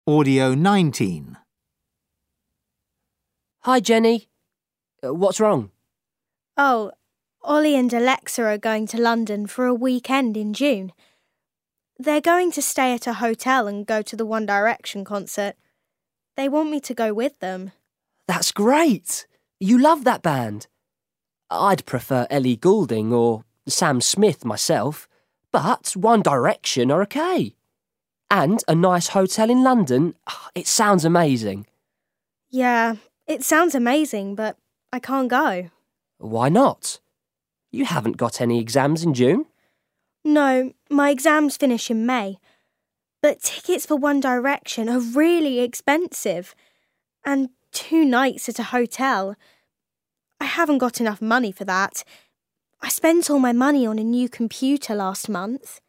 Audio 19. Hi, Jenny. What's wrong? Oh, Ollie and Alexa are going to London for a weekend in June. They're going to stay at a hotel and go to the One Direction concert. They want me to go with them. That's great. You love that band. I'd prefer Ellie Goulding or Sam Smith myself, but One Direction are okay. And a nice hotel in London, it sounds amazing. Yeah, it sounds amazing, but I can't go. Why not? You haven't got any exams in June? No, my exams finish in May. But tickets for One Direction are really expensive. And 2 nights at a hotel. I haven't got enough money for that. I spent all my money on a new computer last month.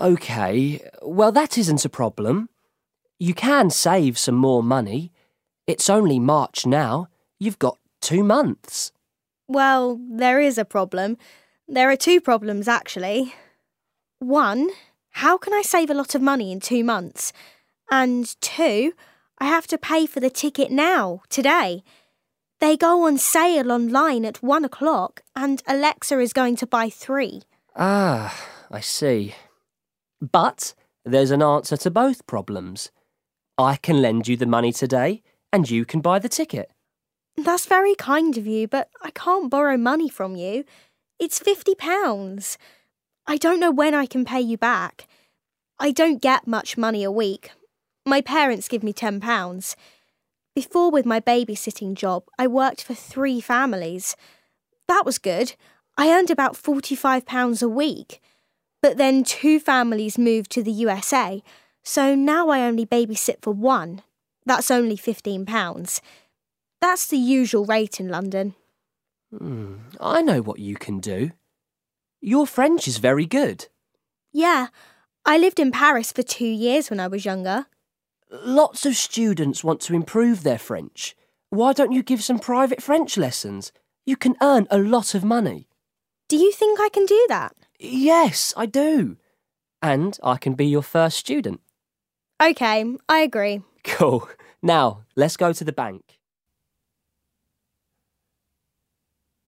OK, well that isn't a problem. You can save some more money. It's only March now. You've got 2 months. Well, there is a problem. There are 2 problems, actually. 1, how can I save a lot of money in 2 months? And 2, I have to pay for the ticket now, today. They go on sale online at 1 o'clock and Alexa is going to buy 3. Ah, I see. But there's an answer to both problems. I can lend you the money today and you can buy the ticket. That's very kind of you, but I can't borrow money from you. It's £50. I don't know when I can pay you back. I don't get much money a week. My parents give me £10. Before, with my babysitting job, I worked for 3 families. That was good. I earned about £45 a week. But then 2 families moved to the USA, so now I only babysit for 1. That's only £15. That's the usual rate in London. I know what you can do. Your French is very good. Yeah, I lived in Paris for 2 years when I was younger. Lots of students want to improve their French. Why don't you give some private French lessons? You can earn a lot of money. Do you think I can do that? Yes, I do. And I can be your first student. OK, I agree. Cool. Now, let's go to the bank.